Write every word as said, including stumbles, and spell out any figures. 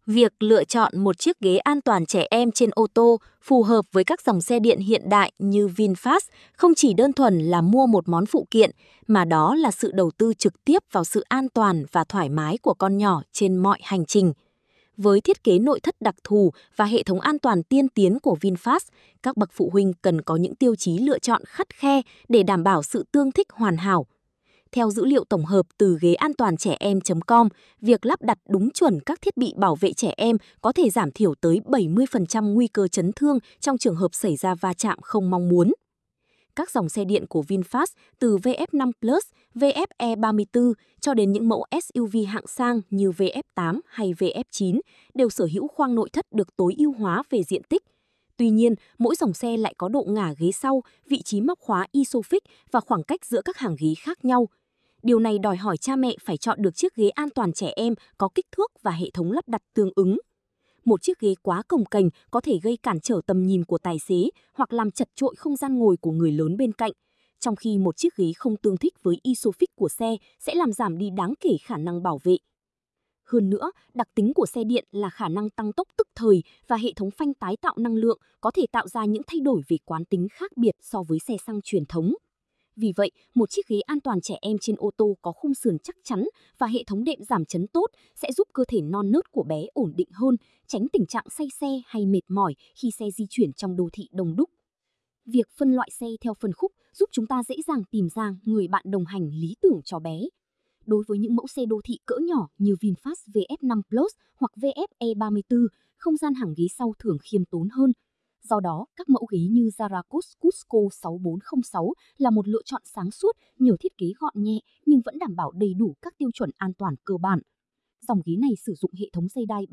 Việc lựa chọn một chiếc ghế an toàn trẻ em trên ô tô phù hợp với các dòng xe điện hiện đại như VinFast không chỉ đơn thuần là mua một món phụ kiện, mà đó là sự đầu tư trực tiếp vào sự an toàn và thoải mái của con nhỏ trên mọi hành trình. Với thiết kế nội thất đặc thù và hệ thống an toàn tiên tiến của VinFast, các bậc phụ huynh cần có những tiêu chí lựa chọn khắt khe để đảm bảo sự tương thích hoàn hảo. Theo dữ liệu tổng hợp từ ghế an toàn trẻ em chấm com, việc lắp đặt đúng chuẩn các thiết bị bảo vệ trẻ em có thể giảm thiểu tới bảy mươi phần trăm nguy cơ chấn thương trong trường hợp xảy ra va chạm không mong muốn. Các dòng xe điện của VinFast từ vê ép năm Plus, vê ép e ba mươi tư cho đến những mẫu ét u vê hạng sang như vê ép tám hay vê ép chín đều sở hữu khoang nội thất được tối ưu hóa về diện tích. Tuy nhiên, mỗi dòng xe lại có độ ngả ghế sau, vị trí móc khóa ISOFIX và khoảng cách giữa các hàng ghế khác nhau. Điều này đòi hỏi cha mẹ phải chọn được chiếc ghế an toàn trẻ em có kích thước và hệ thống lắp đặt tương ứng. Một chiếc ghế quá cồng kềnh có thể gây cản trở tầm nhìn của tài xế hoặc làm chật chội không gian ngồi của người lớn bên cạnh, trong khi một chiếc ghế không tương thích với ISOFIX của xe sẽ làm giảm đi đáng kể khả năng bảo vệ. Hơn nữa, đặc tính của xe điện là khả năng tăng tốc tức thời và hệ thống phanh tái tạo năng lượng có thể tạo ra những thay đổi về quán tính khác biệt so với xe xăng truyền thống. Vì vậy, một chiếc ghế an toàn trẻ em trên ô tô có khung sườn chắc chắn và hệ thống đệm giảm chấn tốt sẽ giúp cơ thể non nớt của bé ổn định hơn, tránh tình trạng say xe hay mệt mỏi khi xe di chuyển trong đô thị đông đúc. Việc phân loại xe theo phân khúc giúp chúng ta dễ dàng tìm ra người bạn đồng hành lý tưởng cho bé. Đối với những mẫu xe đô thị cỡ nhỏ như VinFast vê ép năm Plus hoặc vê ép e ba mươi tư, không gian hàng ghế sau thường khiêm tốn hơn. Do đó, các mẫu ghế như Zaracos Cusco sáu bốn không sáu là một lựa chọn sáng suốt, nhiều thiết kế gọn nhẹ nhưng vẫn đảm bảo đầy đủ các tiêu chuẩn an toàn cơ bản. Dòng ghế này sử dụng hệ thống dây đai